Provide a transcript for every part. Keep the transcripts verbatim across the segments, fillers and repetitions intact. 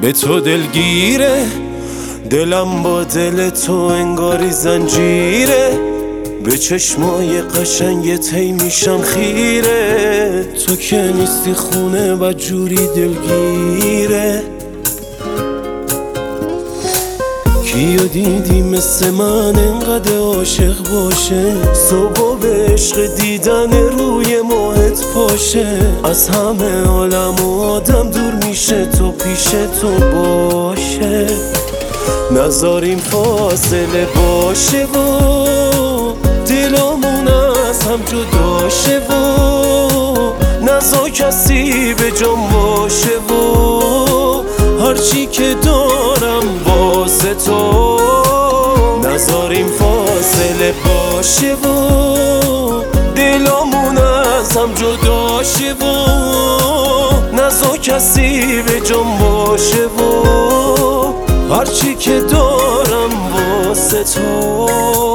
به تو دلگیره، دلم با دل تو انگاری زنجیره، به چشمای قشنگت هی میشم خیره. تو که نیستی خونه و جوری دلگیره. کیو دیدی مثل من انقدر عاشق باشه، صبح به عشق دیدن روی ماهت پاشه. از همه عالم و آدم دور میشه تو پیش تو باشه. نذاریم فاصله باشه و دلامون از هم جدا شه و نذار کسی به جام باشه و هرچی که دارم واسه تو. نذاریم فاصله باشه و دلامون از هم جدا شه و نذار کسی به جام باشه و هرچی که دارم واسه تو.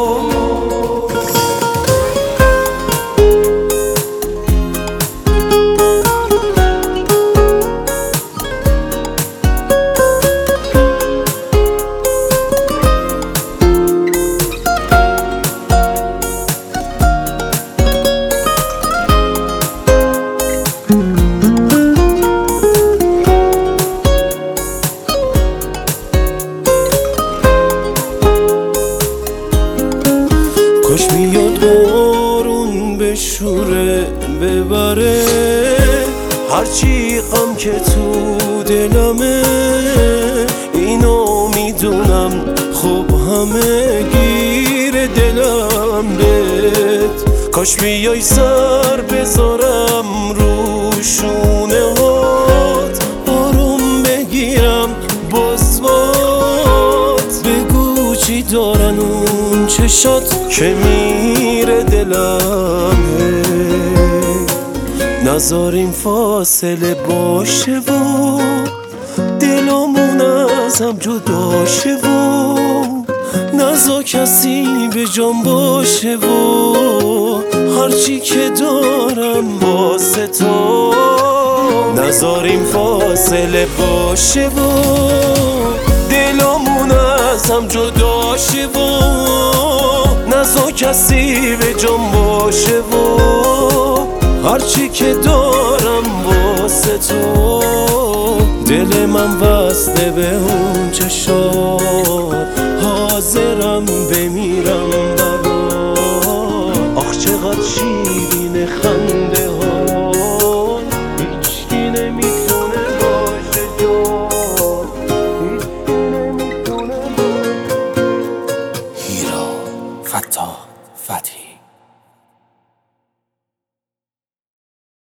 کاش میاد بارون بشوره ببره هرچی غم که تو دلمه. اینو میدونم خوب همه گیر دلم بهت. کاش بیای سر بذارم رو شونه هات، آروم بگیرم بسمات. بگو چی دارن اون چشات که میره دلم. نذاریم فاصله باشه و دلمون از هم جدا شه و نذار کسی به جام باشه و هرچی که دارم واسه تو. نذاریم فاصله باشه و دلمون از هم جدا شه و نذار کسی به جام باشه و هرچی که دارم واسه تو. دل من بسته به اون چشات، حاضرم بمیرم برات. آخ چقدر شیرین خنده